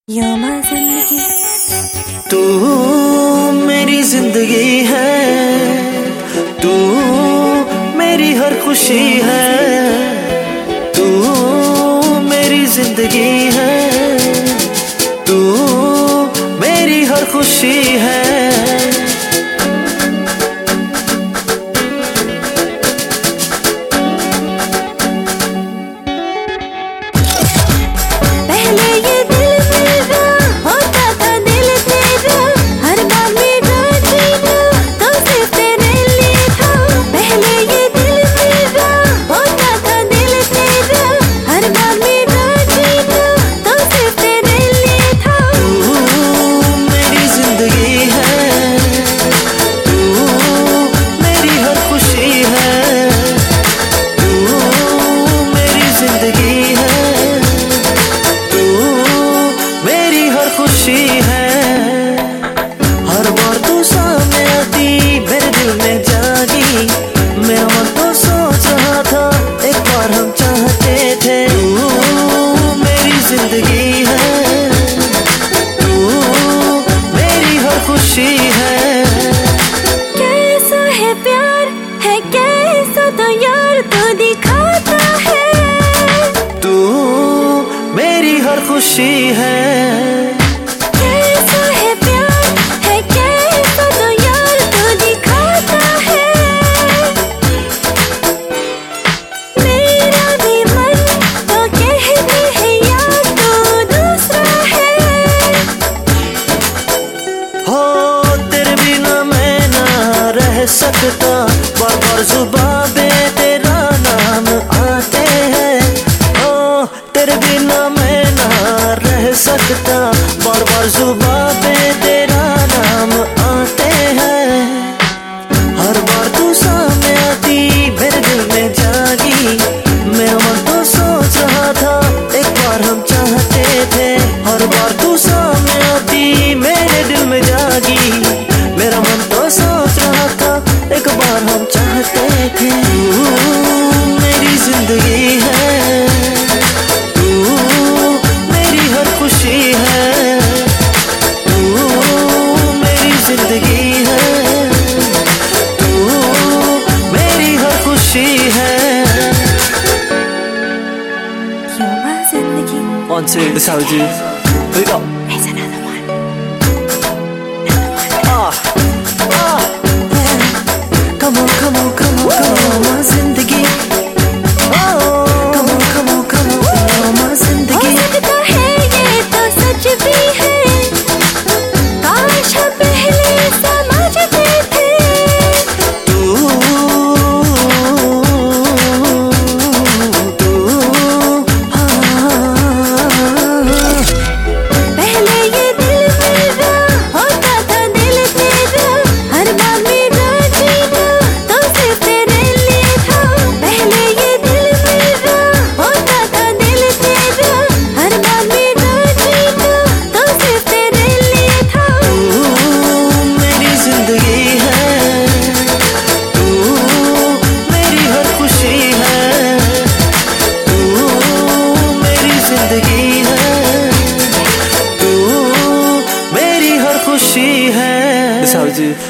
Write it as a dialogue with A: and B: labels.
A: जिंदगी
B: तू मेरी जिंदगी है, तू मेरी हर खुशी है, तू मेरी जिंदगी है, तू मेरी हर खुशी है। खुशी है हर बार तू सामने आती मेरे दिल में जागी। मैं और तो सोच रहा था एक बार हम चाहते थे। तू मेरी जिंदगी है, तू मेरी हर खुशी है।
A: कैसा है प्यार है कैसा तो यार तो दिखाता है।
B: तू मेरी हर खुशी है। सकता बार बार जुबान पे तेरा नाम आते हैं। ओ तेरे बिना मैं ना रह सकता, बार बार जुबान पे तेरा नाम आते हैं। हर बार तू सामने आती मेरे दिल में जागी। मैं और तो सोच रहा था एक बार हम चाहते थे। हर बार तू सामने आती मेरे दिल में जागी। मेरा मन तो सोच रहा था एक बार हम चाहते थे। तू मेरी जिंदगी है, तू मेरी हर खुशी है, तू मेरी जिंदगी है, तू मेरी हर खुशी है। One, two, this is how we do. Here we go.
A: Here's another one.
B: Come on, come on, come on, come on, my zindagi. Come on, come on, come on, my zindagi.
A: हो सकता है ये तो सच भी है, काश हम पहले समझते थे। पहले ये दिल मेरा होता था दिल तेरा, हर बार मेरा जीना तो सिर्फ तेरे लिए था। पहले ये दिल मेरा होता था दिल तेरा, हर बार मेरा जीना तो सिर्फ तेरे लिए था।
B: तू मेरी जिंदगी है, तू मेरी हर खुशी है, तू मेरी जिंदगी है, तू मेरी हर खुशी है।